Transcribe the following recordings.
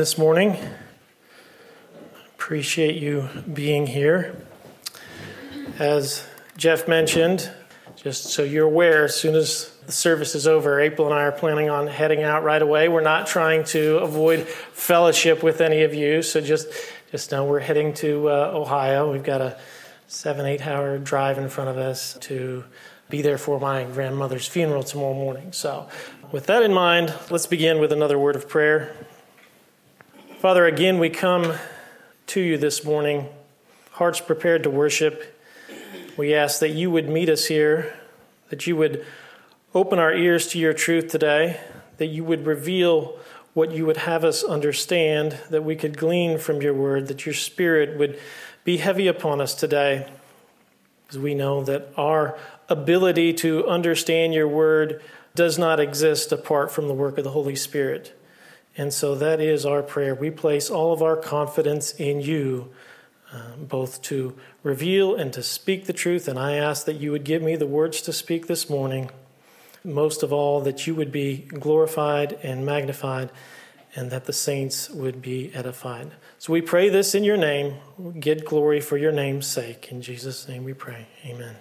this morning. Appreciate you being here. As Jeff mentioned, just so you're aware, as soon as the service is over, April and I are planning on heading out right away. We're not trying to avoid fellowship with any of you, so just know we're heading to Ohio. We've got a 7-8 hour drive in front of us to be there for my grandmother's funeral tomorrow morning. So with that in mind, let's begin with another word of prayer. Father, again, we come to you this morning, hearts prepared to worship. We ask that you would meet us here, that you would open our ears to your truth today, that you would reveal what you would have us understand, that we could glean from your word, that your spirit would be heavy upon us today, because we know that our ability to understand your word does not exist apart from the work of the Holy Spirit. And so that is our prayer. We place all of our confidence in you, both to reveal and to speak the truth. And I ask that you would give me the words to speak this morning. Most of all, that you would be glorified and magnified, and that the saints would be edified. So we pray this in your name. Get glory for your name's sake. In Jesus' name we pray. Amen.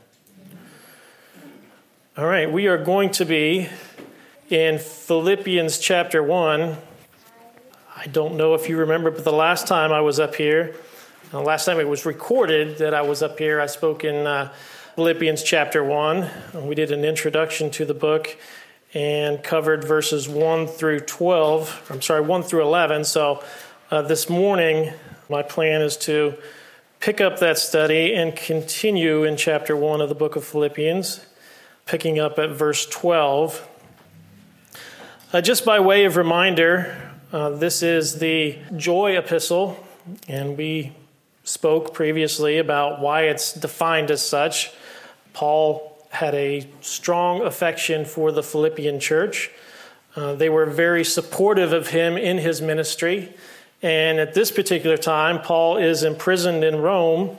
All right, we are going to be in Philippians chapter 1. I don't know if you remember, but the last time I was up here, last time it was recorded that I was up here, I spoke in Philippians chapter 1. We did an introduction to the book and covered verses 1 through 11. So this morning, my plan is to pick up that study and continue in chapter 1 of the book of Philippians, picking up at verse 12. Just by way of reminder, this is the joy epistle, and we spoke previously about why it's defined as such. Paul had a strong affection for the Philippian church. They were very supportive of him in his ministry. And at this particular time, Paul is imprisoned in Rome,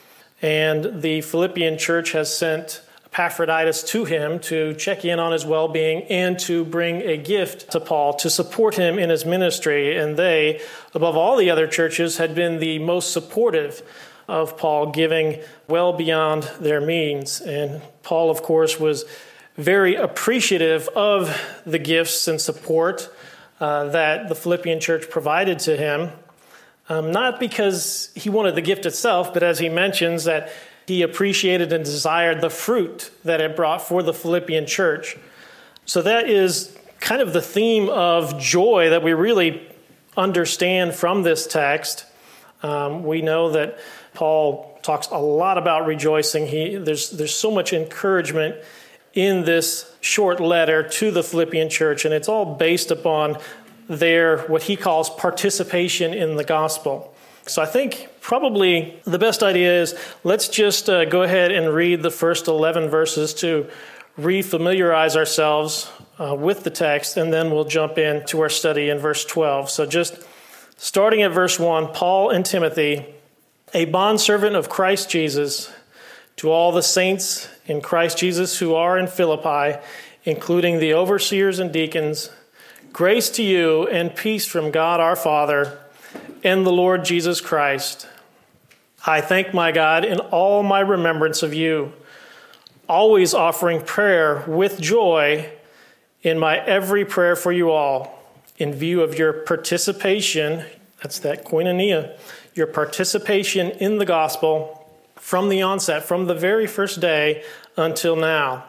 and the Philippian church has sent Epaphroditus to him to check in on his well-being and to bring a gift to Paul to support him in his ministry. And they, above all the other churches, had been the most supportive of Paul, giving well beyond their means. And Paul, of course, was very appreciative of the gifts and support that the Philippian church provided to him, not because he wanted the gift itself, but as he mentions that he appreciated and desired the fruit that it brought for the Philippian church. So that is kind of the theme of joy that we really understand from this text. We know that Paul talks a lot about rejoicing. There's so much encouragement in this short letter to the Philippian church, and it's all based upon their, what he calls, participation in the gospel. So I think probably the best idea is let's just go ahead and read the first 11 verses to refamiliarize ourselves with the text, and then we'll jump into our study in verse 12. So just starting at verse 1, Paul and Timothy, a bondservant of Christ Jesus, to all the saints in Christ Jesus who are in Philippi, including the overseers and deacons, grace to you and peace from God our Father and the Lord Jesus Christ. I thank my God in all my remembrance of you, always offering prayer with joy in my every prayer for you all, in view of your participation, that's that koinonia, your participation in the gospel from the onset, from the very first day until now.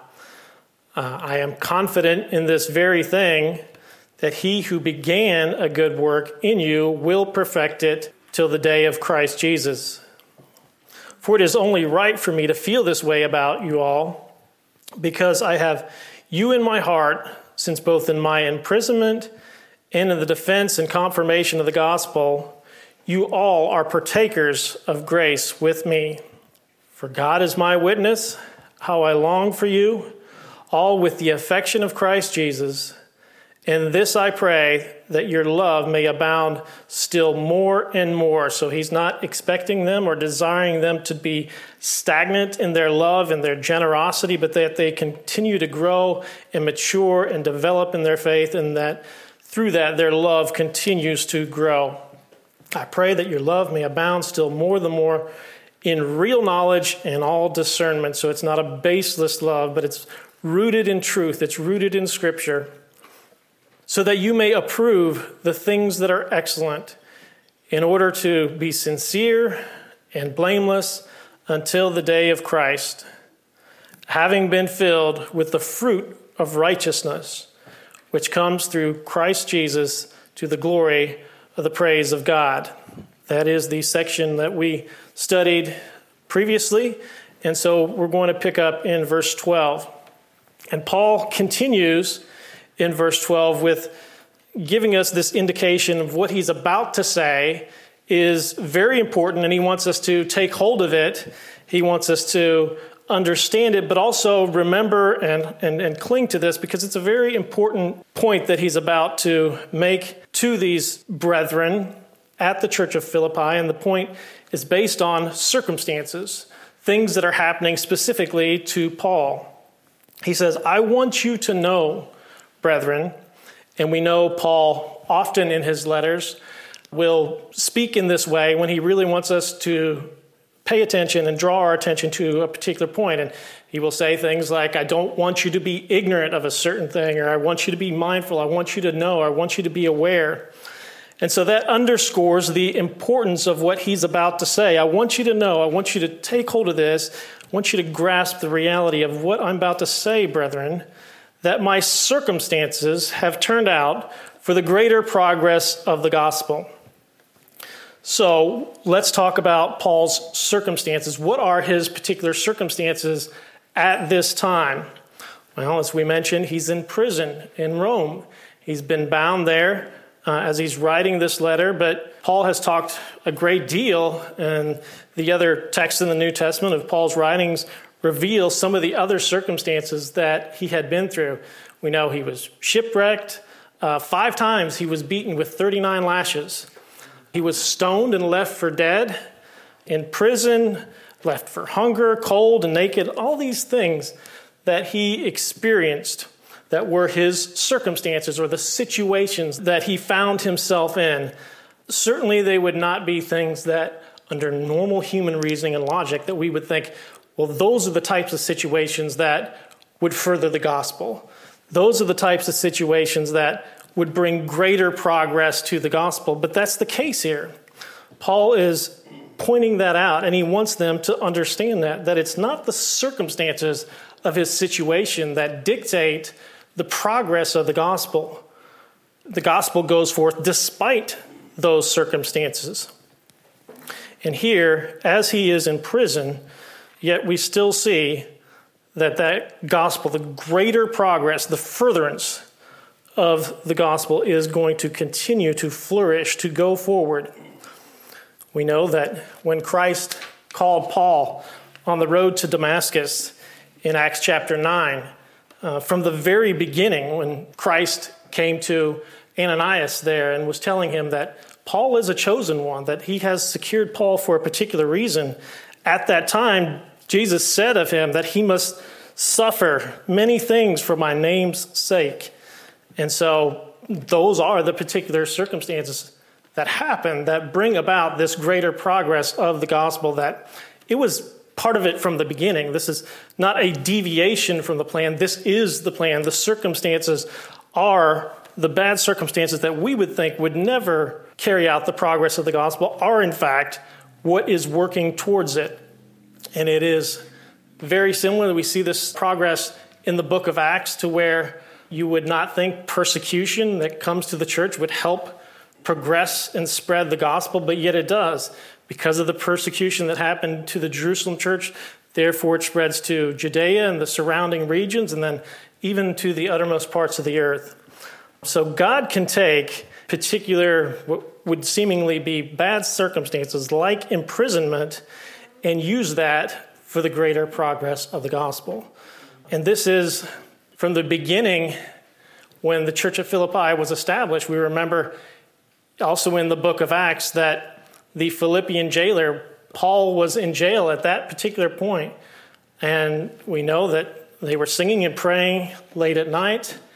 I am confident in this very thing, that he who began a good work in you will perfect it till the day of Christ Jesus. For it is only right for me to feel this way about you all, because I have you in my heart, since both in my imprisonment and in the defense and confirmation of the gospel, you all are partakers of grace with me. For God is my witness, how I long for you, all with the affection of Christ Jesus. And this I pray, that your love may abound still more and more. So he's not expecting them or desiring them to be stagnant in their love and their generosity, but that they continue to grow and mature and develop in their faith, and that through that, their love continues to grow. I pray that your love may abound still more the more in real knowledge and all discernment. So it's not a baseless love, but it's rooted in truth. It's rooted in Scripture, so that you may approve the things that are excellent, in order to be sincere and blameless until the day of Christ, having been filled with the fruit of righteousness, which comes through Christ Jesus to the glory of the praise of God. That is the section that we studied previously, and so we're going to pick up in verse 12. And Paul continues in verse 12 with giving us this indication of what he's about to say is very important, and he wants us to take hold of it. He wants us to understand it, but also remember and cling to this, because it's a very important point that he's about to make to these brethren at the church of Philippi. And the point is based on circumstances, things that are happening specifically to Paul. He says, I want you to know, brethren, and we know Paul often in his letters will speak in this way when he really wants us to pay attention and draw our attention to a particular point. And he will say things like, I don't want you to be ignorant of a certain thing, or I want you to be mindful, I want you to know, I want you to be aware. And so that underscores the importance of what he's about to say. I want you to know, I want you to take hold of this, I want you to grasp the reality of what I'm about to say, brethren, that my circumstances have turned out for the greater progress of the gospel. So let's talk about Paul's circumstances. What are his particular circumstances at this time? Well, as we mentioned, he's in prison in Rome. He's been bound there as he's writing this letter, but Paul has talked a great deal, and the other texts in the New Testament of Paul's writings reveal some of the other circumstances that he had been through. We know he was shipwrecked. 5 times he was beaten with 39 lashes. He was stoned and left for dead, in prison, left for hunger, cold, and naked. All these things that he experienced that were his circumstances or the situations that he found himself in. Certainly they would not be things that, under normal human reasoning and logic, that we would think, well, those are the types of situations that would further the gospel. Those are the types of situations that would bring greater progress to the gospel. But that's the case here. Paul is pointing that out, and he wants them to understand that it's not the circumstances of his situation that dictate the progress of the gospel. The gospel goes forth despite those circumstances. And here, as he is in prison, yet we still see that gospel, the greater progress, the furtherance of the gospel is going to continue to flourish, to go forward. We know that when Christ called Paul on the road to Damascus in Acts chapter 9, from the very beginning, when Christ came to Ananias there and was telling him that Paul is a chosen one, that he has secured Paul for a particular reason, at that time, Jesus said of him that he must suffer many things for my name's sake. And so those are the particular circumstances that happen that bring about this greater progress of the gospel, that it was part of it from the beginning. This is not a deviation from the plan. This is the plan. The circumstances are the bad circumstances that we would think would never carry out the progress of the gospel are, in fact, what is working towards it. And it is very similar. We see this progress in the book of Acts, to where you would not think persecution that comes to the church would help progress and spread the gospel, but yet it does. Because of the persecution that happened to the Jerusalem church, therefore it spreads to Judea and the surrounding regions, and then even to the uttermost parts of the earth. So God can take particular, what would seemingly be bad circumstances like imprisonment, and use that for the greater progress of the gospel. And this is from the beginning, when the church of Philippi was established. We remember also in the book of Acts that the Philippian jailer, Paul, was in jail at that particular point. And we know that they were singing and praying late at night,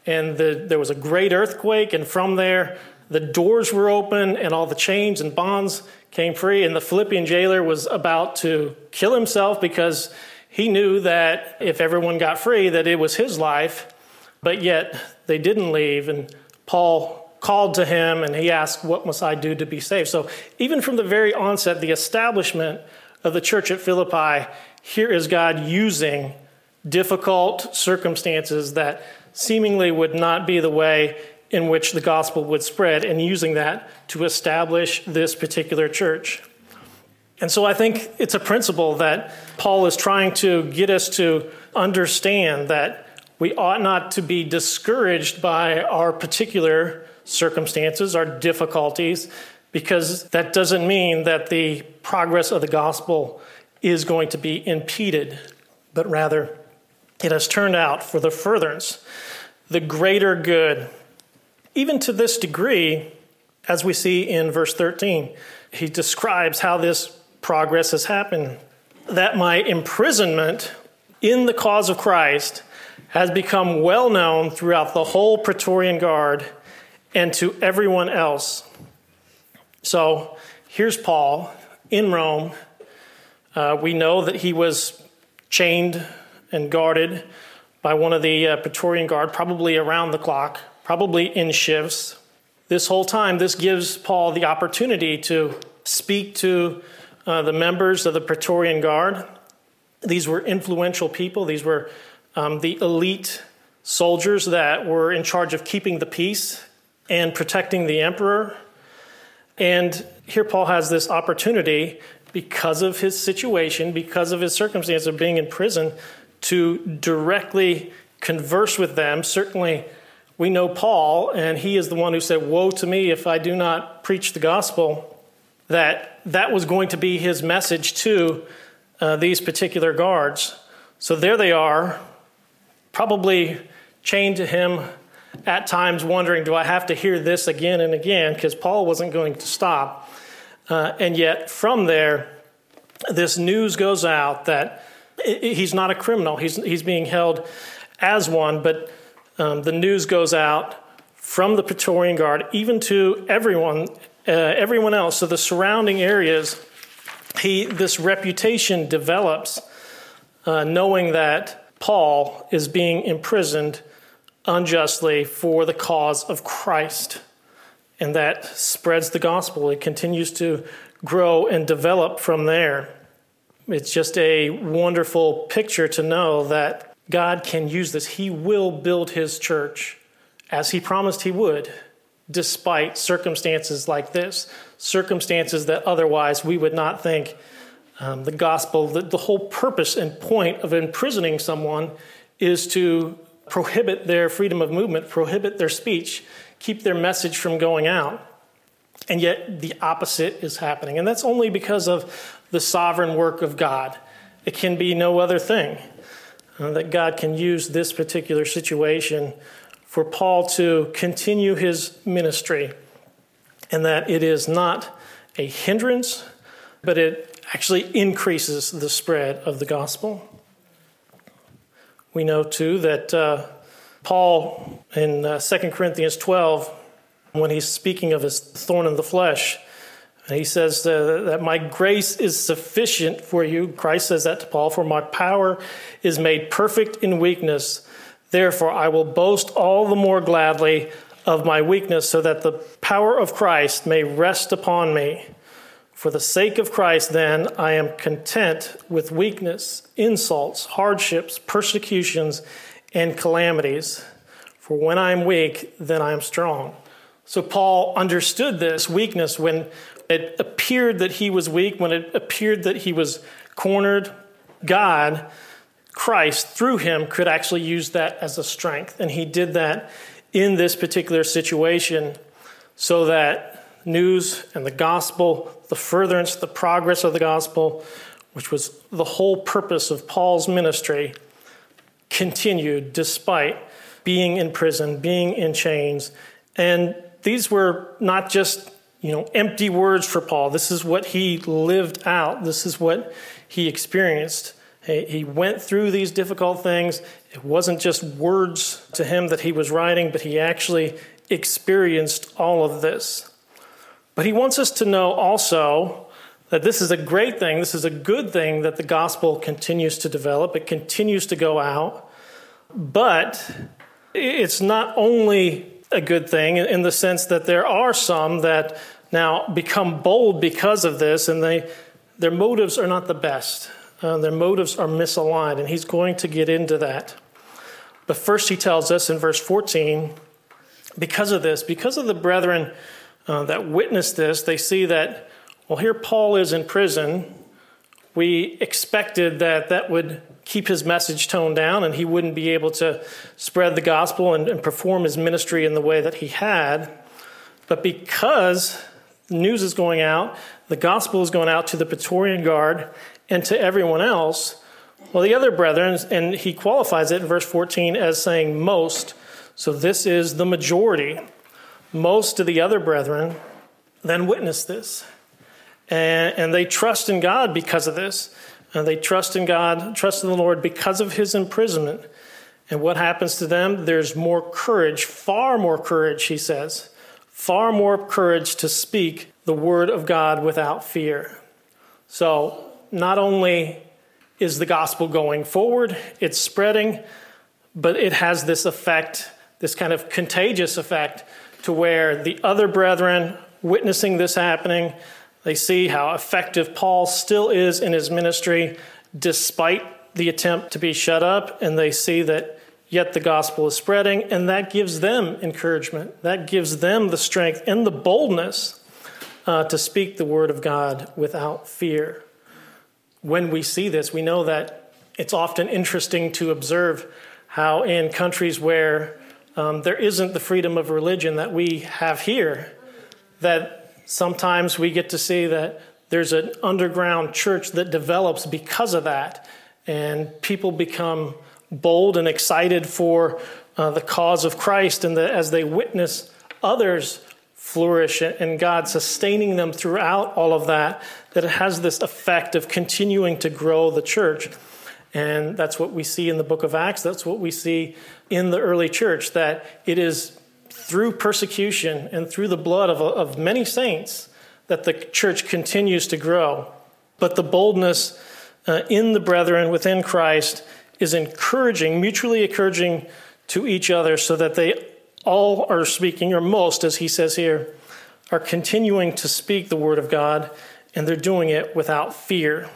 and there was a great earthquake, and from there, the doors were open, and all the chains and bonds came free, and the Philippian jailer was about to kill himself because he knew that if everyone got free, that it was his life, but yet they didn't leave, and Paul called to him, and he asked, what must I do to be saved? So even from the very onset, the establishment of the church at Philippi, here is God using difficult circumstances that seemingly would not be the way in which the gospel would spread, and using that to establish this particular church. And so I think it's a principle that Paul is trying to get us to understand, that we ought not to be discouraged by our particular circumstances, our difficulties, because that doesn't mean that the progress of the gospel is going to be impeded, but rather it has turned out for the furtherance, the greater good. Even to this degree, as we see in verse 13, he describes how this progress has happened, that my imprisonment in the cause of Christ has become well known throughout the whole Praetorian Guard and to everyone else. So here's Paul in Rome. We know that he was chained and guarded by one of the Praetorian Guard, probably around the clock, probably in shifts. This whole time, this gives Paul the opportunity to speak to the members of the Praetorian Guard. These were influential people. These were the elite soldiers that were in charge of keeping the peace and protecting the emperor. And here Paul has this opportunity, because of his situation, because of his circumstance of being in prison, to directly converse with them. Certainly, we know Paul, and he is the one who said, woe to me if I do not preach the gospel, that was going to be his message to these particular guards. So there they are, probably chained to him, at times wondering, do I have to hear this again and again? Because Paul wasn't going to stop. And yet from there, this news goes out that he's not a criminal. He's being held as one, but the news goes out from the Praetorian Guard, even to everyone else. So the surrounding areas, this reputation develops, knowing that Paul is being imprisoned unjustly for the cause of Christ. And that spreads the gospel. It continues to grow and develop from there. It's just a wonderful picture to know that God can use this. He will build his church as he promised he would, despite circumstances like this, circumstances that otherwise we would not think. The gospel, the whole purpose and point of imprisoning someone is to prohibit their freedom of movement, prohibit their speech, keep their message from going out. And yet the opposite is happening. And that's only because of the sovereign work of God. It can be no other thing. That God can use this particular situation for Paul to continue his ministry. And that it is not a hindrance, but it actually increases the spread of the gospel. We know, too, that Paul in 2 Corinthians 12, when he's speaking of his thorn in the flesh, he says that my grace is sufficient for you. Christ says that to Paul, for my power is made perfect in weakness. Therefore, I will boast all the more gladly of my weakness, so that the power of Christ may rest upon me. For the sake of Christ, then, I am content with weakness, insults, hardships, persecutions, and calamities. For when I am weak, then I am strong. So Paul understood this weakness when it appeared that he was weak, when it appeared that he was cornered. God, Christ, through him, could actually use that as a strength. And he did that in this particular situation so that news and the gospel, the furtherance, the progress of the gospel, which was the whole purpose of Paul's ministry, continued despite being in prison, being in chains. And these were not just, empty words for Paul. This is what he lived out. This is what he experienced. He went through these difficult things. It wasn't just words to him that he was writing, but he actually experienced all of this. But he wants us to know also that this is a great thing. This is a good thing that the gospel continues to develop. It continues to go out. But it's not only a good thing in the sense that there are some that now become bold because of this, and their motives are not the best. Their motives are misaligned, and he's going to get into that. But first he tells us in verse 14, because of this, because of the brethren that witnessed this, they see that, well, here Paul is in prison. We expected that would keep his message toned down and he wouldn't be able to spread the gospel and perform his ministry in the way that he had. But because the news is going out, the gospel is going out to the Praetorian Guard and to everyone else, well, the other brethren, and he qualifies it in verse 14 as saying most, so this is the majority. Most of the other brethren then witness this. And they trust in God because of this. And they trust in God, trust in the Lord because of his imprisonment. And what happens to them? There's more courage, far more courage, he says. Far more courage to speak the word of God without fear. So not only is the gospel going forward, it's spreading, but it has this effect, this kind of contagious effect, to where the other brethren witnessing this happening, they see how effective Paul still is in his ministry despite the attempt to be shut up, and they see that yet the gospel is spreading, and that gives them encouragement. That gives them the strength and the boldness to speak the word of God without fear. When we see this, we know that it's often interesting to observe how in countries where there isn't the freedom of religion that we have here, that sometimes we get to see that there's an underground church that develops because of that, and people become bold and excited for the cause of Christ, and as they witness others flourish and God sustaining them throughout all of that, that it has this effect of continuing to grow the church. And that's what we see in the book of Acts. That's what we see in the early church, that it is through persecution and through the blood of many saints that the church continues to grow. But the boldness in the brethren within Christ is encouraging, mutually encouraging to each other, so that they all are speaking, or most, as he says here, are continuing to speak the word of God, and they're doing it without fear.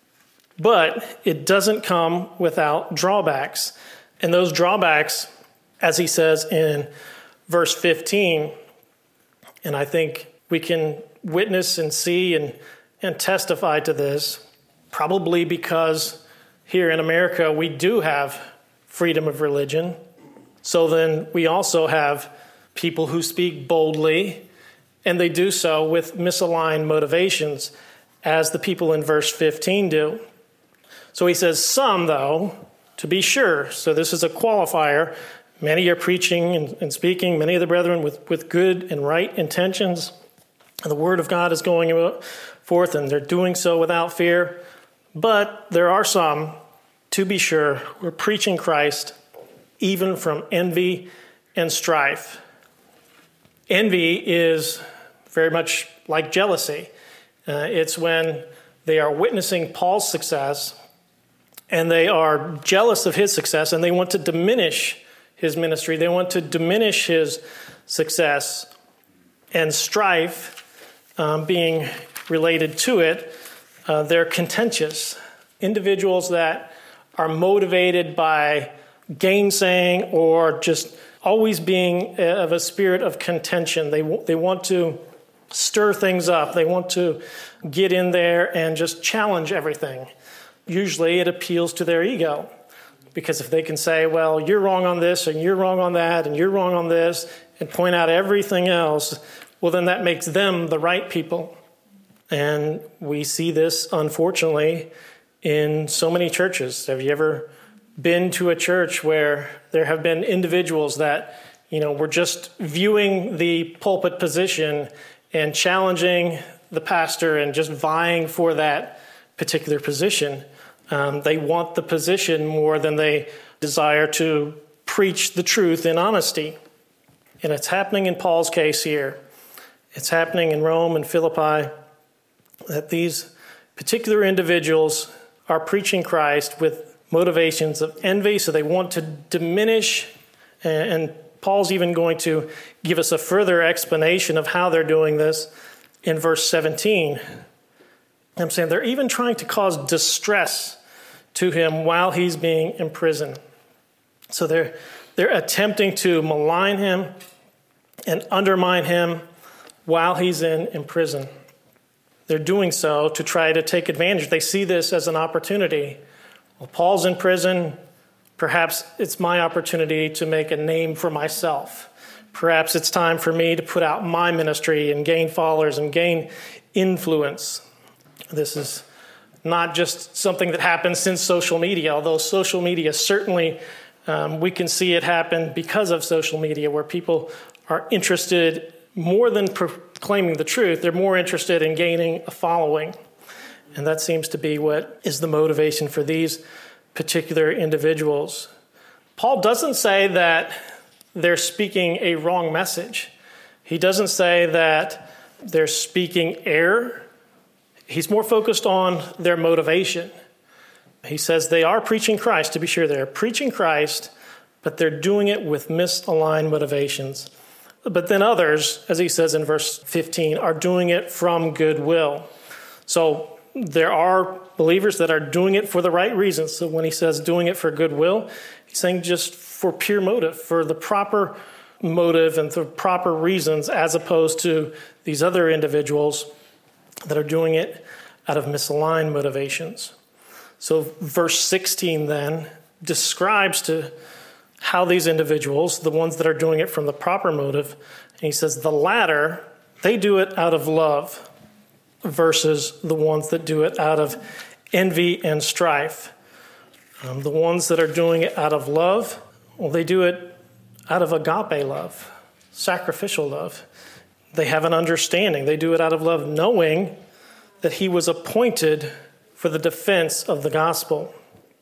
But it doesn't come without drawbacks. And those drawbacks, as he says in verse 15, and I think we can witness and see and testify to this, probably because here in America we do have freedom of religion. So then we also have people who speak boldly, and they do so with misaligned motivations, as the people in verse 15 do. So he says, some, though, to be sure. So this is a qualifier. Many are preaching and speaking, many of the brethren with good and right intentions. And the word of God is going forth, and they're doing so without fear. But there are some, to be sure, who are preaching Christ even from envy and strife. Envy is very much like jealousy. It's when they are witnessing Paul's success, and they are jealous of his success, and they want to diminish his ministry. They want to diminish his success. And strife, being related to it, they're contentious. Individuals that are motivated by gainsaying or just always being of a spirit of contention. They want to stir things up. They want to get in there and just challenge everything. Usually it appeals to their ego, because if they can say, well, you're wrong on this and you're wrong on that and you're wrong on this, and point out everything else, well, then that makes them the right people. And we see this, unfortunately, in so many churches. Have you ever been to a church where there have been individuals that, were just viewing the pulpit position and challenging the pastor and just vying for that particular position? They want the position more than they desire to preach the truth in honesty. And it's happening in Paul's case here. It's happening in Rome and Philippi, that these particular individuals are preaching Christ with motivations of envy, so they want to diminish, and Paul's even going to give us a further explanation of how they're doing this in verse 17. I'm saying they're even trying to cause distress to him while he's being imprisoned. So they're attempting to malign him and undermine him while he's in prison. They're doing so to try to take advantage. They see this as an opportunity. Well, Paul's in prison. Perhaps it's my opportunity to make a name for myself. Perhaps it's time for me to put out my ministry and gain followers and gain influence. This is not just something that happens since social media, although social media certainly, we can see it happen because of social media, where people are interested more than proclaiming the truth. They're more interested in gaining a following. And that seems to be what is the motivation for these particular individuals. Paul doesn't say that they're speaking a wrong message. He doesn't say that they're speaking error. He's more focused on their motivation. He says they are preaching Christ. To be sure, they're preaching Christ, but they're doing it with misaligned motivations. But then others, as he says in verse 15, are doing it from goodwill. So there are believers that are doing it for the right reasons. So when he says doing it for goodwill, he's saying just for pure motive, for the proper motive and the proper reasons, as opposed to these other individuals that are doing it out of misaligned motivations. So verse 16 then describes to how these individuals, the ones that are doing it from the proper motive, and he says the latter, they do it out of love versus the ones that do it out of envy and strife. The ones that are doing it out of love, well, they do it out of agape love, sacrificial love. They have an understanding. They do it out of love, knowing that he was appointed for the defense of the gospel.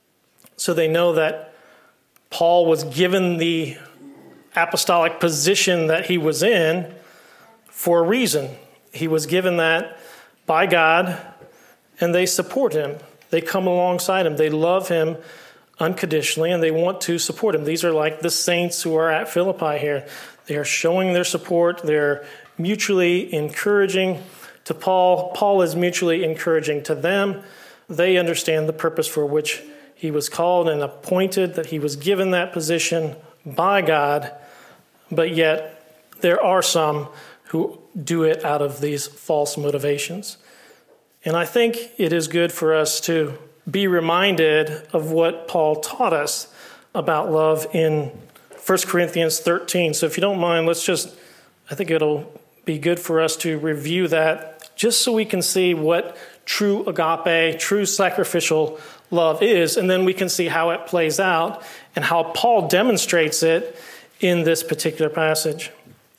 So they know that Paul was given the apostolic position that he was in for a reason. He was given that by God, and they support him. They come alongside him. They love him unconditionally, and they want to support him. These are like the saints who are at Philippi here. They are showing their support. They're mutually encouraging to Paul. Paul is mutually encouraging to them. They understand the purpose for which he was called and appointed, that he was given that position by God, but yet there are some who do it out of these false motivations. And I think it is good for us to be reminded of what Paul taught us about love in 1 Corinthians 13. So if you don't mind, I think it'll be good for us to review that just so we can see what true agape, true sacrificial love is, and then we can see how it plays out and how Paul demonstrates it in this particular passage.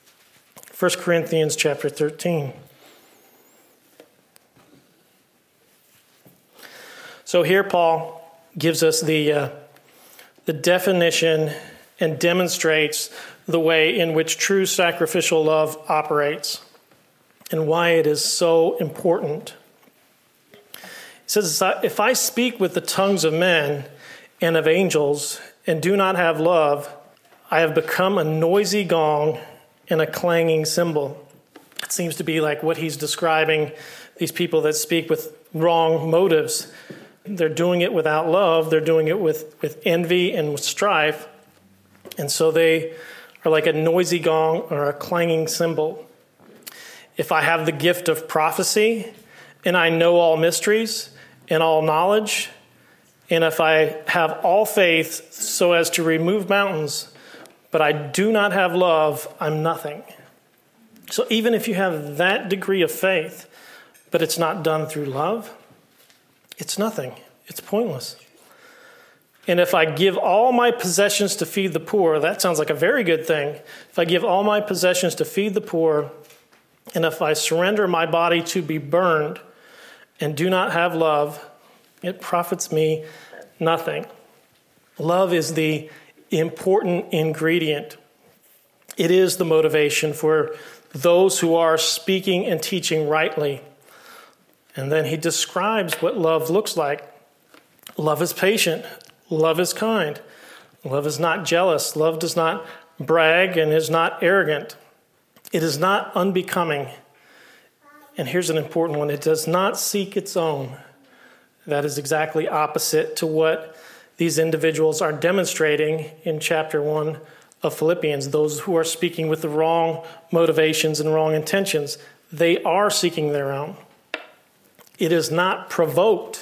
1 Corinthians chapter 13. So here Paul gives us the definition and demonstrates the way in which true sacrificial love operates and why it is so important. It says, if I speak with the tongues of men and of angels and do not have love, I have become a noisy gong and a clanging cymbal. It seems to be like what he's describing, these people that speak with wrong motives. They're doing it without love. They're doing it with envy and with strife. And so they are like a noisy gong or a clanging cymbal. If I have the gift of prophecy and I know all mysteries and all knowledge, and if I have all faith so as to remove mountains, but I do not have love, I'm nothing. So even if you have that degree of faith, but it's not done through love, it's nothing. It's pointless. And if I give all my possessions to feed the poor, that sounds like a very good thing. If I give all my possessions to feed the poor, and if I surrender my body to be burned and do not have love, it profits me nothing. Love is the important ingredient. It is the motivation for those who are speaking and teaching rightly. And then he describes what love looks like. Love is patient. Love is kind. Love is not jealous. Love does not brag and is not arrogant. It is not unbecoming. And here's an important one. It does not seek its own. That is exactly opposite to what these individuals are demonstrating in chapter 1 of Philippians. Those who are speaking with the wrong motivations and wrong intentions, they are seeking their own. It is not provoked.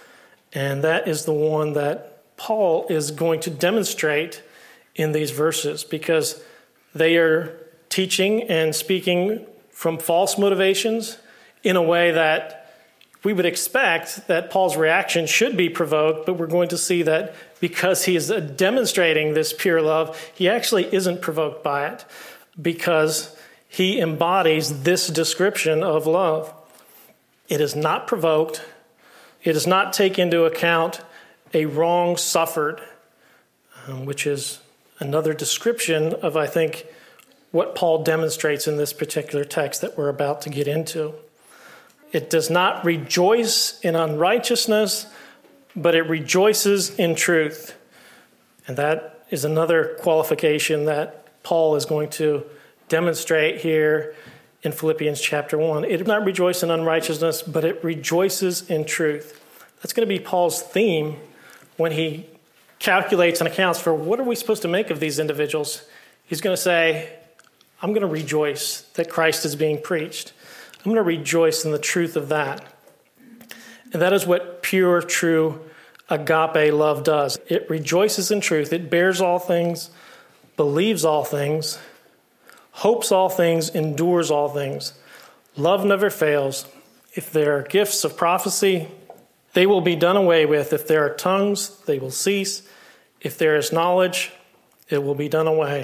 And that is the one that Paul is going to demonstrate in these verses, because they are teaching and speaking from false motivations in a way that we would expect that Paul's reaction should be provoked, but we're going to see that because he is demonstrating this pure love, he actually isn't provoked by it, because he embodies this description of love. It is not provoked. It does not take into account a wrong suffered, which is another description of, I think, what Paul demonstrates in this particular text that we're about to get into. It does not rejoice in unrighteousness, but it rejoices in truth. And that is another qualification that Paul is going to demonstrate here in Philippians chapter 1. It does not rejoice in unrighteousness, but it rejoices in truth. That's going to be Paul's theme when he calculates and accounts for what are we supposed to make of these individuals. He's going to say, I'm going to rejoice that Christ is being preached. I'm going to rejoice in the truth of that. And that is what pure, true agape love does. It rejoices in truth. It bears all things, believes all things, hopes all things, endures all things. Love never fails. If there are gifts of prophecy, they will be done away with. If there are tongues, they will cease. If there is knowledge, it will be done away.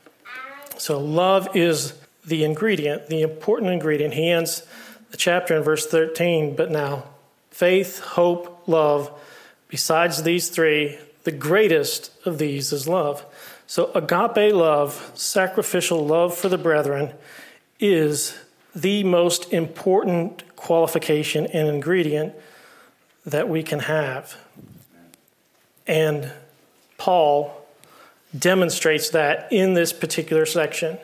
So love is the ingredient, the important ingredient. He ends the chapter in verse 13. But now, faith, hope, love. Besides these three, the greatest of these is love. So agape love, sacrificial love for the brethren, is the most important qualification and ingredient that we can have. And Paul demonstrates that in this particular section.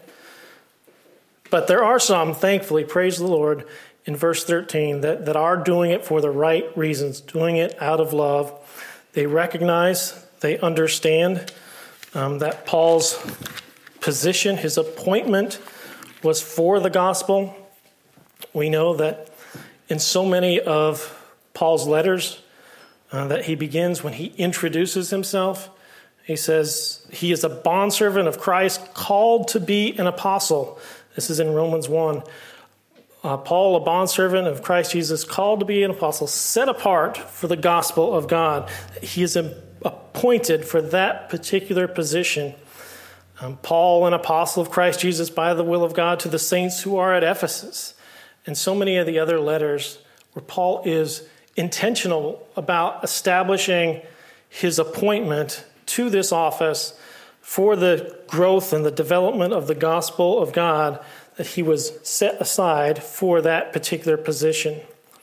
But there are some, thankfully, praise the Lord, in verse 13 that are doing it for the right reasons, doing it out of love. They recognize, they understand that Paul's position, his appointment, was for the gospel. We know that in so many of Paul's letters that he begins when he introduces himself, he says he is a bondservant of Christ, called to be an apostle. This is in Romans 1. Paul, a bondservant of Christ Jesus, called to be an apostle, set apart for the gospel of God. He is appointed for that particular position. Paul, an apostle of Christ Jesus by the will of God, to the saints who are at Ephesus. And so many of the other letters where Paul is intentional about establishing his appointment to this office for the growth and the development of the gospel of God, that he was set aside for that particular position.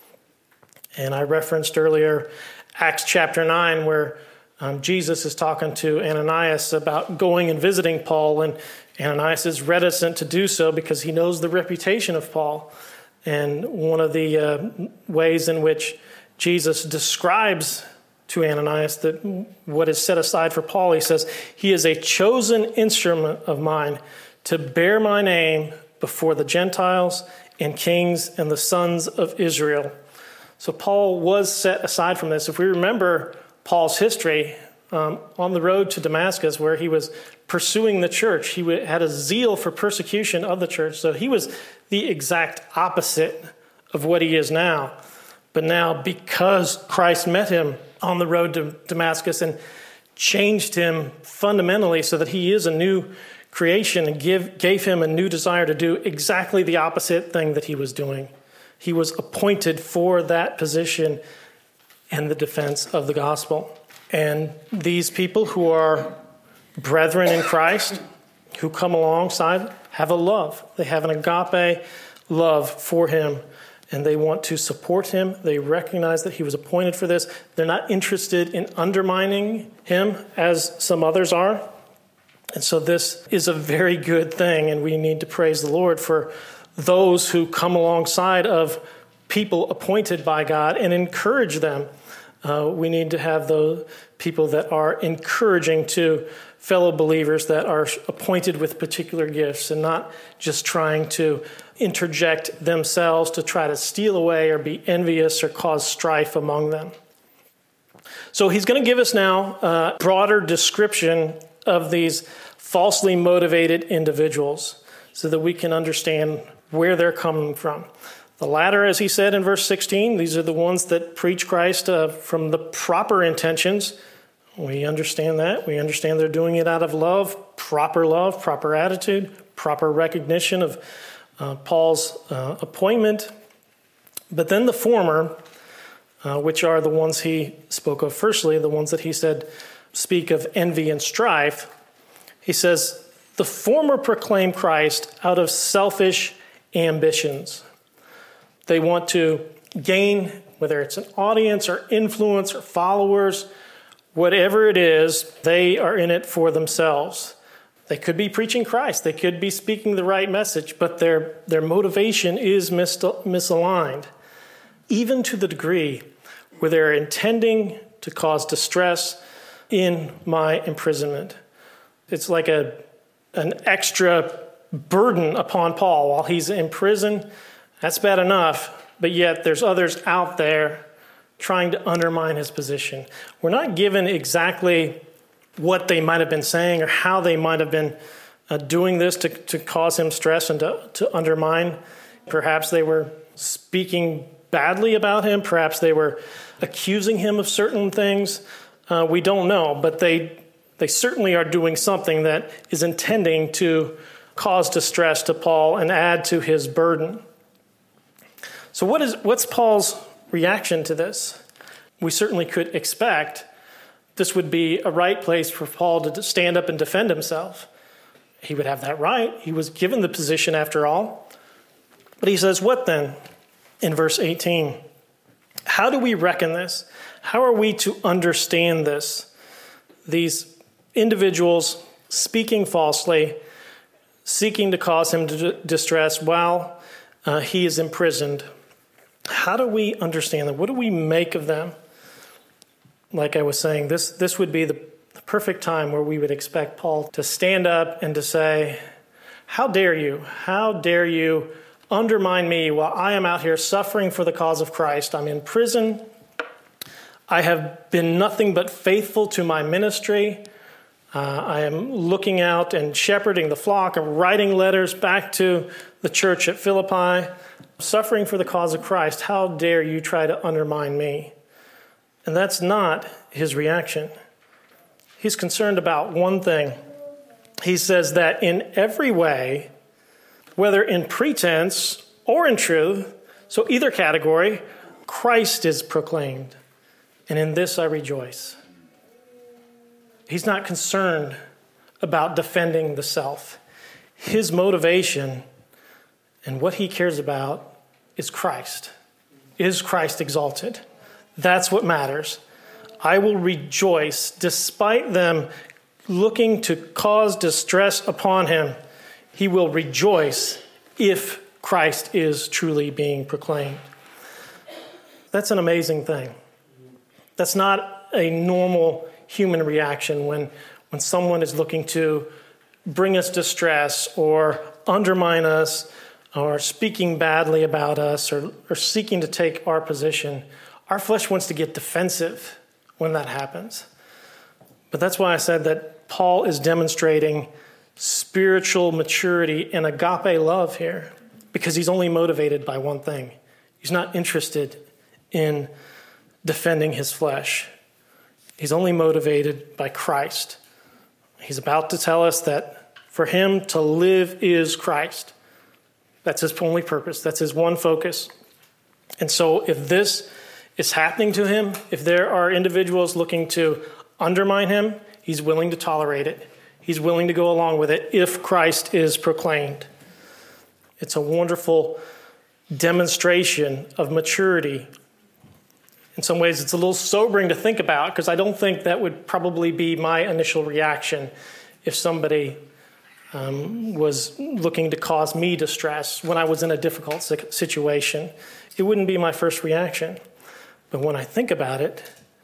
And I referenced earlier Acts chapter 9, where Jesus is talking to Ananias about going and visiting Paul, and Ananias is reticent to do so because he knows the reputation of Paul. And one of the ways in which Jesus describes to Ananias that what is set aside for Paul, he says, he is a chosen instrument of mine to bear my name before the Gentiles and kings and the sons of Israel. So Paul was set aside from this. If we remember Paul's history on the road to Damascus, where he was pursuing the church, he had a zeal for persecution of the church. So he was the exact opposite of what he is now. But now, because Christ met him on the road to Damascus and changed him fundamentally so that he is a new creation and gave him a new desire to do exactly the opposite thing that he was doing. He was appointed for that position. and the defense of the gospel. And these people who are brethren in Christ, who come alongside, have a love. They have an agape love for him, and they want to support him. They recognize that he was appointed for this. They're not interested in undermining him as some others are. And so this is a very good thing, and we need to praise the Lord for those who come alongside of people appointed by God and encourage them. We need to have those people that are encouraging to fellow believers that are appointed with particular gifts and not just trying to interject themselves to try to steal away or be envious or cause strife among them. So he's going to give us now a broader description of these falsely motivated individuals so that we can understand where they're coming from. The latter, as he said in verse 16, these are the ones that preach Christ from the proper intentions. We understand that. We understand they're doing it out of love, proper attitude, proper recognition of Paul's appointment. But then the former, which are the ones he spoke of firstly, the ones that he said speak of envy and strife, he says, the former proclaim Christ out of selfish ambitions. They want to gain, whether it's an audience or influence or followers, whatever it is, they are in it for themselves. They could be preaching Christ. They could be speaking the right message, but their motivation is misaligned, even to the degree where they're intending to cause distress in my imprisonment. It's like an extra burden upon Paul while he's in prison. That's bad enough, but yet there's others out there trying to undermine his position. We're not given exactly what they might have been saying or how they might have been doing this to cause him stress and to undermine. Perhaps they were speaking badly about him. Perhaps they were accusing him of certain things. We don't know, but they certainly are doing something that is intending to cause distress to Paul and add to his burden. So what's Paul's reaction to this? We certainly could expect this would be a right place for Paul to stand up and defend himself. He would have that right. He was given the position after all. But he says, what then? In verse 18, how do we reckon this? How are we to understand this? These individuals speaking falsely, seeking to cause him distress while he is imprisoned. How do we understand them? What do we make of them? Like I was saying, this would be the perfect time where we would expect Paul to stand up and to say, how dare you? How dare you undermine me while I am out here suffering for the cause of Christ? I'm in prison. I have been nothing but faithful to my ministry. I am looking out and shepherding the flock and writing letters back to the church at Philippi, suffering for the cause of Christ. How dare you try to undermine me? And that's not his reaction. He's concerned about one thing. He says that in every way, whether in pretense or in truth, so either category, Christ is proclaimed. And in this I rejoice. He's not concerned about defending the self. His motivation and what he cares about is Christ. Is Christ exalted? That's what matters. I will rejoice despite them looking to cause distress upon him. He will rejoice if Christ is truly being proclaimed. That's an amazing thing. That's not a normal human reaction when someone is looking to bring us distress or undermine us or speaking badly about us or seeking to take our position. Our flesh wants to get defensive when that happens. But that's why I said that Paul is demonstrating spiritual maturity and agape love here, because he's only motivated by one thing. He's not interested in defending his flesh. He's only motivated by Christ. He's about to tell us that for him to live is Christ. That's his only purpose. That's his one focus. And so if this is happening to him, if there are individuals looking to undermine him, he's willing to tolerate it. He's willing to go along with it if Christ is proclaimed. It's a wonderful demonstration of maturity. In some ways, it's a little sobering to think about, because I don't think that would probably be my initial reaction if somebody was looking to cause me distress when I was in a difficult situation. It wouldn't be my first reaction. But when I think about it,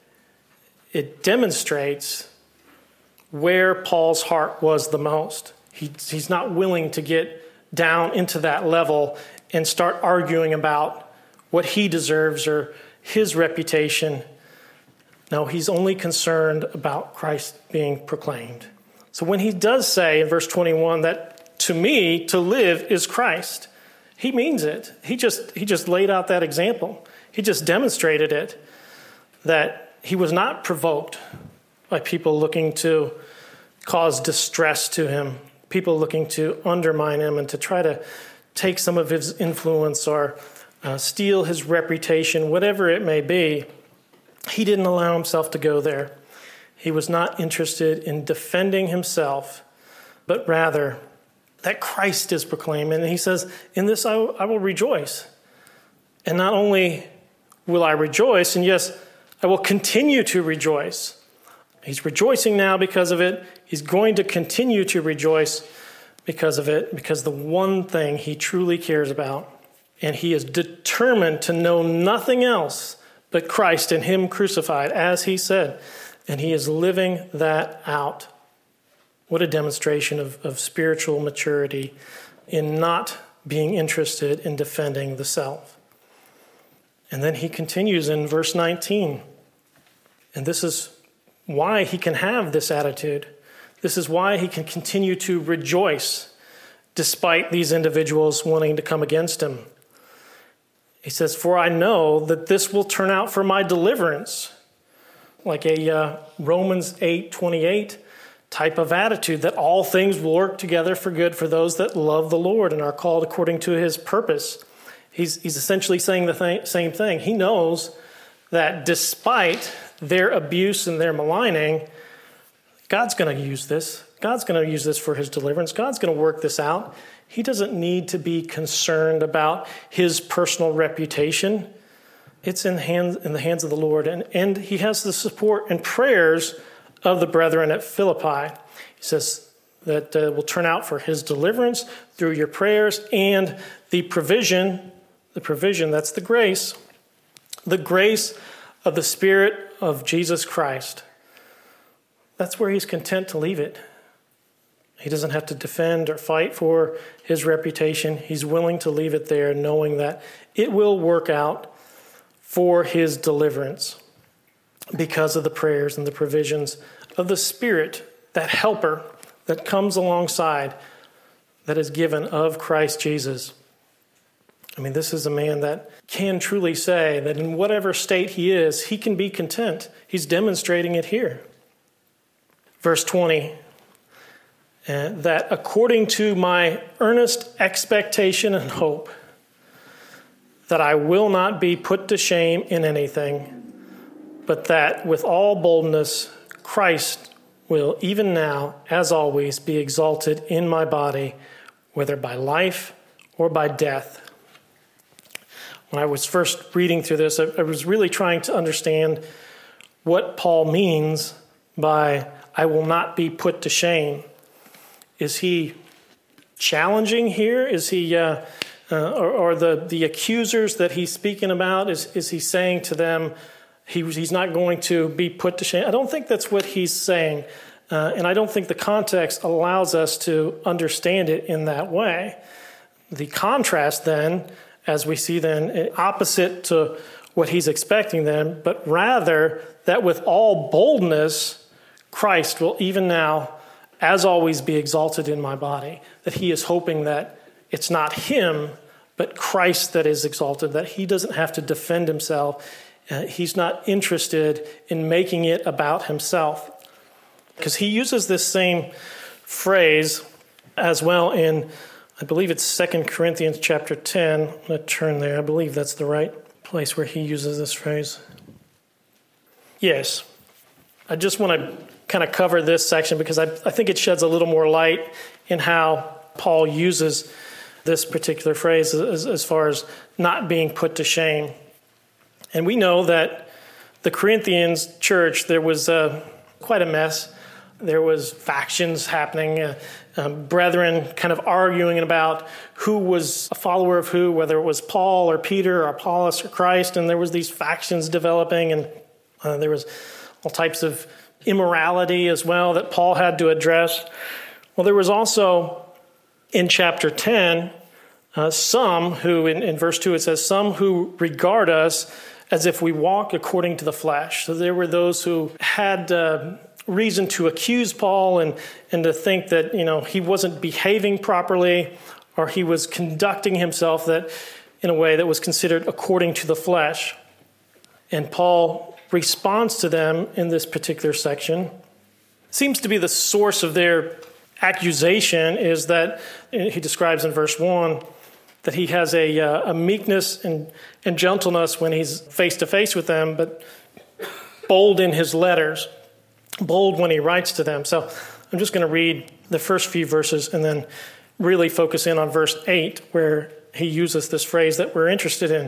it demonstrates where Paul's heart was the most. He's not willing to get down into that level and start arguing about what he deserves or his reputation. No, he's only concerned about Christ being proclaimed. So when he does say in verse 21 that to me to live is Christ, he means it. He just laid out that example. He just demonstrated it, that he was not provoked by people looking to cause distress to him, people looking to undermine him and to try to take some of his influence or steal his reputation, whatever it may be. He didn't allow himself to go there. He was not interested in defending himself, but rather that Christ is proclaimed. And he says, in this I will rejoice. And not only will I rejoice, and yes, I will continue to rejoice. He's rejoicing now because of it. He's going to continue to rejoice because of it, because the one thing he truly cares about, and he is determined to know nothing else but Christ and him crucified, as he said, and he is living that out. What a demonstration of spiritual maturity in not being interested in defending the self. And then he continues in verse 19. And this is why he can have this attitude. This is why he can continue to rejoice despite these individuals wanting to come against him. He says, for I know that this will turn out for my deliverance. Like a Romans 8:28 type of attitude, that all things will work together for good for those that love the Lord and are called according to his purpose. He's essentially saying the same thing. He knows that despite their abuse and their maligning, God's going to use this. God's going to use this for his deliverance. God's going to work this out. He doesn't need to be concerned about his personal reputation. It's in the hands of the Lord. And he has the support and prayers of the brethren at Philippi. He says that will turn out for his deliverance through your prayers and the provision, that's the grace of the Spirit of Jesus Christ. That's where he's content to leave it. He doesn't have to defend or fight for his reputation. He's willing to leave it there, knowing that it will work out for his deliverance because of the prayers and the provisions of the Spirit, that helper that comes alongside, that is given of Christ Jesus. I mean, this is a man that can truly say that in whatever state he is, he can be content. He's demonstrating it here. Verse 20, that according to my earnest expectation and hope, that I will not be put to shame in anything, but that with all boldness Christ will even now, as always, be exalted in my body, whether by life or by death. When I was first reading through this, I was really trying to understand what Paul means by I will not be put to shame. Is he challenging here? Is he, or the accusers that he's speaking about, is he saying to them he's not going to be put to shame? I don't think that's what he's saying. And I don't think the context allows us to understand it in that way. The contrast then, as we see then, opposite to what he's expecting then, but rather that with all boldness, Christ will even now, as always, be exalted in my body. That he is hoping that it's not him, but Christ that is exalted, that he doesn't have to defend himself. He's not interested in making it about himself. Because he uses this same phrase as well in, I believe it's 2 Corinthians chapter 10. I'm going to turn there. I believe that's the right place where he uses this phrase. Yes. I just want to kind of cover this section because I think it sheds a little more light in how Paul uses this particular phrase as far as not being put to shame. And we know that the Corinthians church, there was quite a mess. There was factions happening, brethren kind of arguing about who was a follower of who, whether it was Paul or Peter or Apollos or Christ. And there was these factions developing, and there was all types of immorality as well that Paul had to address. Well, there was also in chapter 10, some who, in verse 2, it says, some who regard us as if we walk according to the flesh. So there were those who had reason to accuse Paul and to think that, he wasn't behaving properly or he was conducting himself that in a way that was considered according to the flesh. And Paul responds to them in this particular section. Seems to be the source of their accusation is that he describes in verse 1 that he has a meekness and gentleness when he's face to face with them, but bold in his letters, bold when he writes to them. So I'm just going to read the first few verses and then really focus in on verse 8 where he uses this phrase that we're interested in.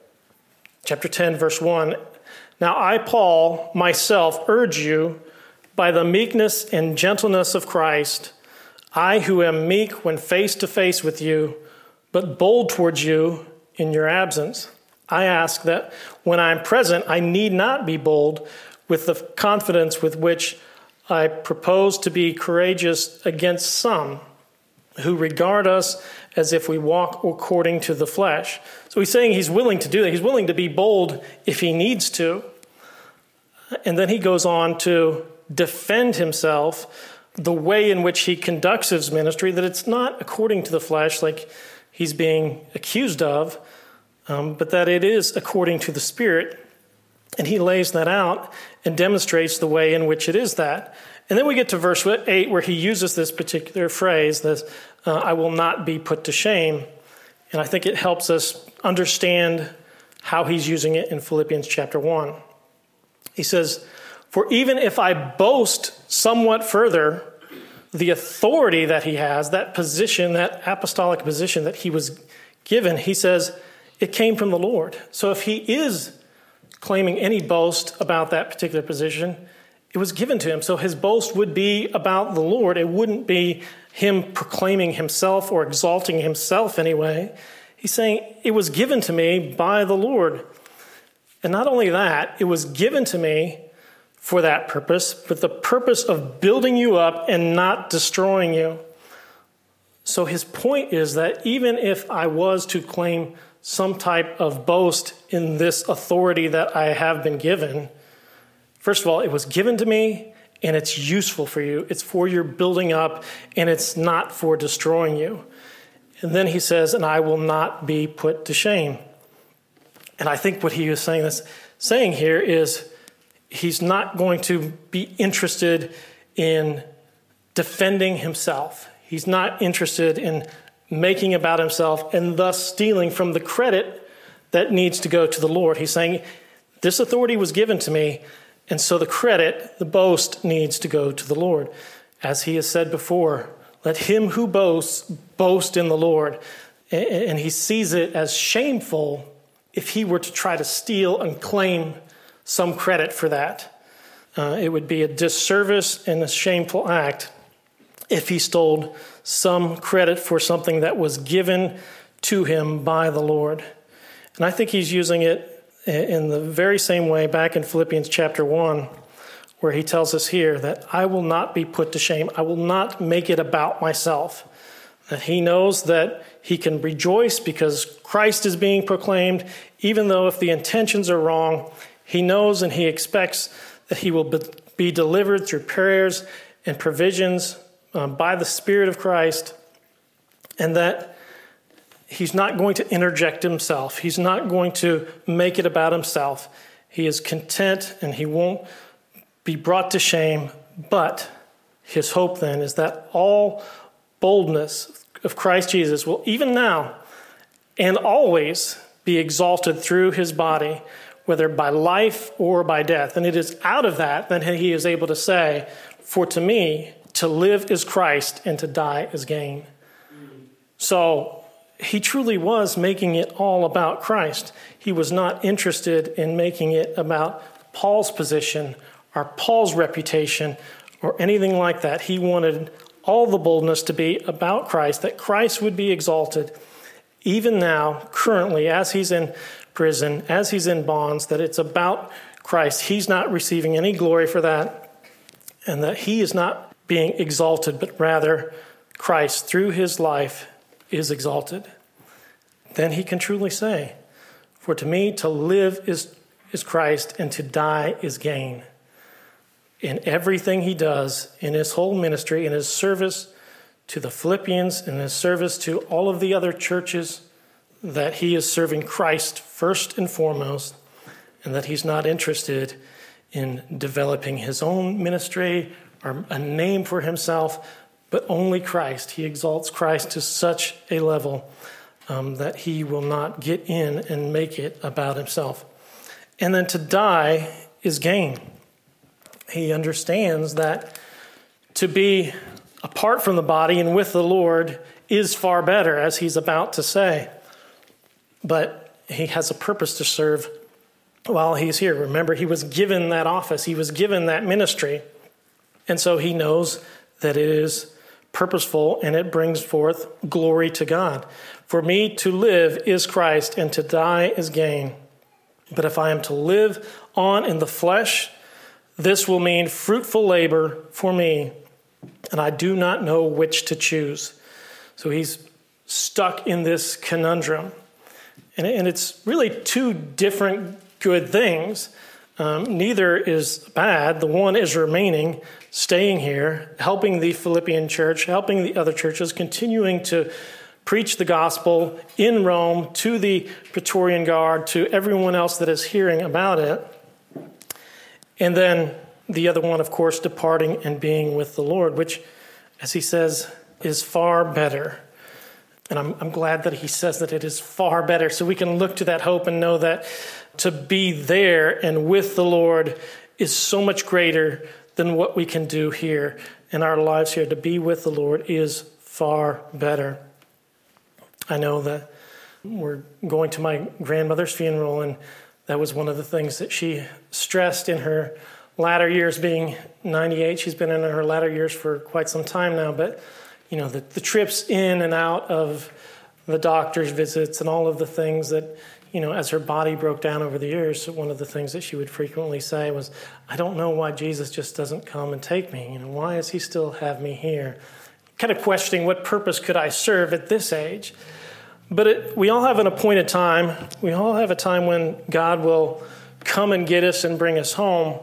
Chapter 10, verse 1. Now I, Paul, myself urge you by the meekness and gentleness of Christ, I who am meek when face to face with you, but bold towards you in your absence. I ask that when I am present, I need not be bold with the confidence with which I propose to be courageous against some who regard us as if we walk according to the flesh. So he's saying he's willing to do that. He's willing to be bold if he needs to. And then he goes on to defend himself, the way in which he conducts his ministry, that it's not according to the flesh like he's being accused of, but that it is according to the Spirit. And he lays that out and demonstrates the way in which it is that. And then we get to verse 8 where he uses this particular phrase, this, I will not be put to shame. And I think it helps us understand how he's using it in Philippians chapter 1. He says, for even if I boast somewhat further, the authority that he has, that position, that apostolic position that he was given, he says, it came from the Lord. So if he is claiming any boast about that particular position, it was given to him. So his boast would be about the Lord. It wouldn't be him proclaiming himself or exalting himself anyway. He's saying, it was given to me by the Lord. And not only that, it was given to me for that purpose, but the purpose of building you up and not destroying you. So his point is that even if I was to claim some type of boast in this authority that I have been given, first of all, it was given to me and it's useful for you. It's for your building up and it's not for destroying you. And then he says, and I will not be put to shame. And I think what he is saying here is he's not going to be interested in defending himself. He's not interested in making about himself and thus stealing from the credit that needs to go to the Lord. He's saying, this authority was given to me, and so the credit, the boast, needs to go to the Lord. As he has said before, let him who boasts, boast in the Lord. And he sees it as shameful if he were to try to steal and claim some credit for that. It would be a disservice and a shameful act if he stole some credit for something that was given to him by the Lord. And I think he's using it in the very same way back in Philippians chapter 1, where he tells us here that I will not be put to shame. I will not make it about myself. That he knows that he can rejoice because Christ is being proclaimed, even though if the intentions are wrong, he knows and he expects that he will be delivered through prayers and provisions by the Spirit of Christ, and that he's not going to interject himself. He's not going to make it about himself. He is content and he won't be brought to shame, but his hope then is that all boldness of Christ Jesus will even now and always be exalted through his body, whether by life or by death. And it is out of that he is able to say, for to me, to live is Christ and to die is gain. So he truly was making it all about Christ. He was not interested in making it about Paul's position or Paul's reputation or anything like that. He wanted all the boldness to be about Christ, that Christ would be exalted even now, currently, as he's in prison, as he's in bonds, that it's about Christ. He's not receiving any glory for that, and that he is not being exalted, but rather Christ, through his life, is exalted. Then he can truly say, for to me to live is Christ, and to die is gain. In everything he does, in his whole ministry, in his service to the Philippians, in his service to all of the other churches, that he is serving Christ first and foremost, and that he's not interested in developing his own ministry or a name for himself, but only Christ. He exalts Christ to such a level that he will not get in and make it about himself. And then to die is gain. He understands that to be apart from the body and with the Lord is far better, as he's about to say. But he has a purpose to serve while he's here. Remember, he was given that office. He was given that ministry. And so he knows that it is purposeful and it brings forth glory to God. For me to live is Christ, and to die is gain. But if I am to live on in the flesh, this will mean fruitful labor for me, and I do not know which to choose. So he's stuck in this conundrum. And it's really two different good things. Neither is bad. The one is remaining, staying here, helping the Philippian church, helping the other churches, continuing to preach the gospel in Rome to the Praetorian Guard, to everyone else that is hearing about it. And then the other one, of course, departing and being with the Lord, which, as he says, is far better. And I'm glad that he says that it is far better, so we can look to that hope and know that to be there and with the Lord is so much greater than what we can do here in our lives here. To be with the Lord is far better. I know that we're going to my grandmother's funeral, and that was one of the things that she stressed in her latter years, being 98. She's been in her latter years for quite some time now, but you know, the trips in and out of the doctor's visits and all of the things that, you know, as her body broke down over the years, one of the things that she would frequently say was, I don't know why Jesus just doesn't come and take me. You know, why does he still have me here? Kind of questioning what purpose could I serve at this age? But we all have an appointed time. We all have a time when God will come and get us and bring us home.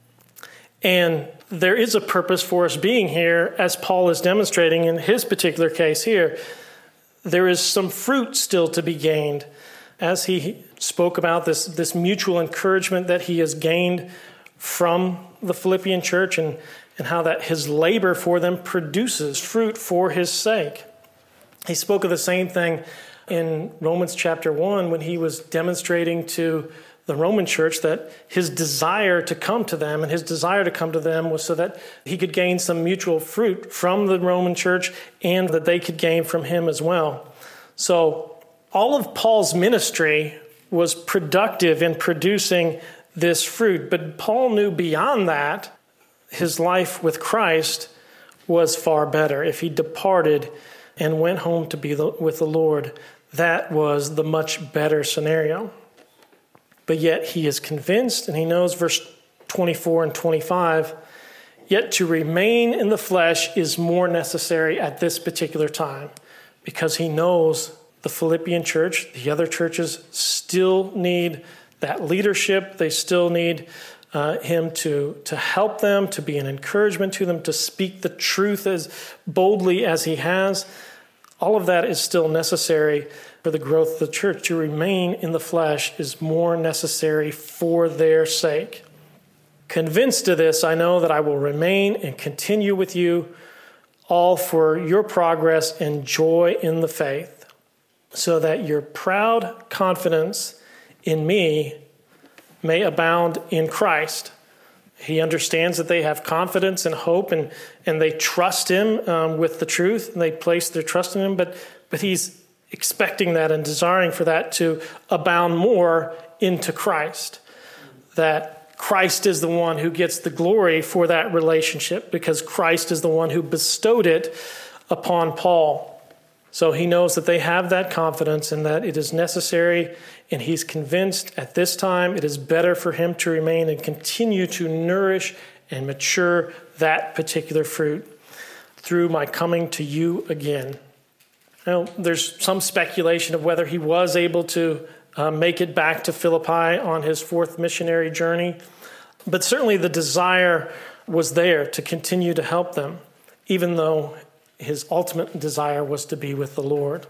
And there is a purpose for us being here, as Paul is demonstrating in his particular case here. There is some fruit still to be gained. As he spoke about this mutual encouragement that he has gained from the Philippian church, and how that his labor for them produces fruit for his sake. He spoke of the same thing in Romans chapter 1 when he was demonstrating to the Roman church that his desire to come to them, and his desire to come to them was so that he could gain some mutual fruit from the Roman church and that they could gain from him as well. So all of Paul's ministry was productive in producing this fruit, but Paul knew beyond that, his life with Christ was far better. If he departed and went home to be with the Lord, that was the much better scenario. But yet he is convinced, and he knows verse 24 and 25, yet to remain in the flesh is more necessary at this particular time, because he knows the Philippian church, the other churches still need that leadership. They still need him to help them, to be an encouragement to them, to speak the truth as boldly as he has. All of that is still necessary for the growth of the church. To remain in the flesh is more necessary for their sake. Convinced of this, I know that I will remain and continue with you, all for your progress and joy in the faith. so that your proud confidence in me may abound in Christ. He understands that they have confidence and hope, and they trust him with the truth, and they place their trust in him, but he's expecting that and desiring for that to abound more into Christ. That Christ is the one who gets the glory for that relationship, because Christ is the one who bestowed it upon Paul. So he knows that they have that confidence and that it is necessary, and he's convinced at this time it is better for him to remain and continue to nourish and mature that particular fruit through my coming to you again. Now, there's some speculation of whether he was able to make it back to Philippi on his fourth missionary journey, but certainly the desire was there to continue to help them, even though his ultimate desire was to be with the Lord.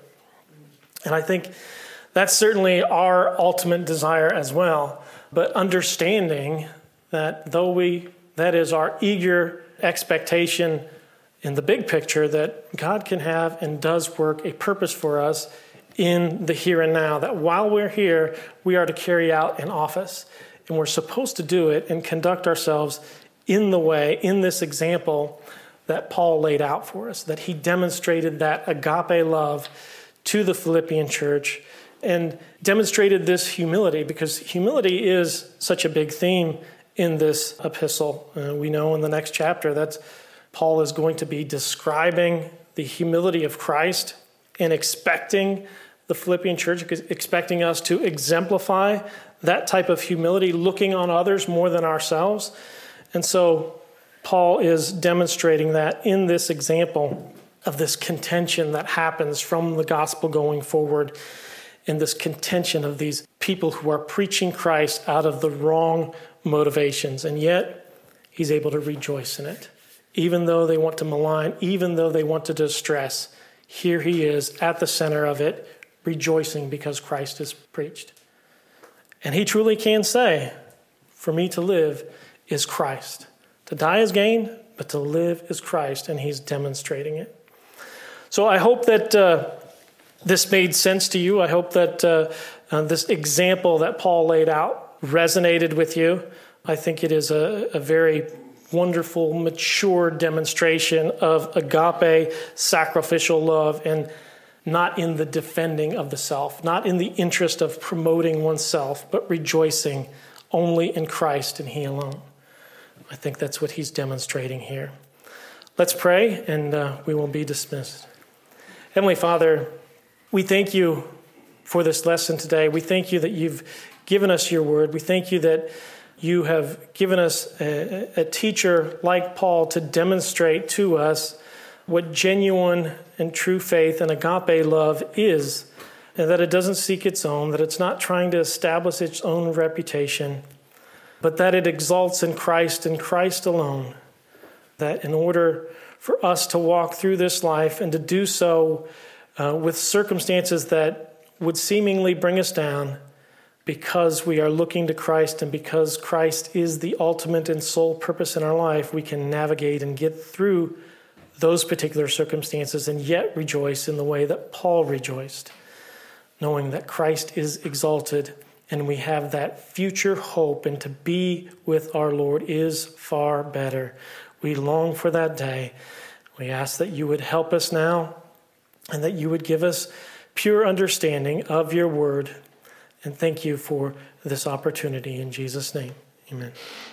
And I think that's certainly our ultimate desire as well. But understanding that that is our eager expectation in the big picture, that God can have and does work a purpose for us in the here and now, that while we're here, we are to carry out an office. And we're supposed to do it and conduct ourselves in the way, in this example that Paul laid out for us, that he demonstrated that agape love to the Philippian church and demonstrated this humility, because humility is such a big theme in this epistle. We know in the next chapter that Paul is going to be describing the humility of Christ and expecting the Philippian church, expecting us to exemplify that type of humility, looking on others more than ourselves. And so Paul is demonstrating that in this example of this contention that happens from the gospel going forward, in this contention of these people who are preaching Christ out of the wrong motivations. And yet he's able to rejoice in it. Even though they want to malign, even though they want to distress, here he is at the center of it, rejoicing because Christ is preached. And he truly can say, for me to live is Christ. To die is gain, but to live is Christ, and he's demonstrating it. So I hope that this made sense to you. I hope that this example that Paul laid out resonated with you. I think it is a very wonderful, mature demonstration of agape sacrificial love, and not in the defending of the self, not in the interest of promoting oneself, but rejoicing only in Christ and he alone. I think that's what he's demonstrating here. Let's pray, and we will be dismissed. Heavenly Father, we thank you for this lesson today. We thank you that you've given us your word. We thank you that you have given us a teacher like Paul to demonstrate to us what genuine and true faith and agape love is, and that it doesn't seek its own, that it's not trying to establish its own reputation, but that it exalts in Christ and Christ alone. That in order for us to walk through this life and to do so with circumstances that would seemingly bring us down, because we are looking to Christ and because Christ is the ultimate and sole purpose in our life, we can navigate and get through those particular circumstances and yet rejoice in the way that Paul rejoiced, knowing that Christ is exalted and we have that future hope, and to be with our Lord is far better. We long for that day. We ask that you would help us now and that you would give us pure understanding of your word. And thank you for this opportunity in Jesus' name. Amen.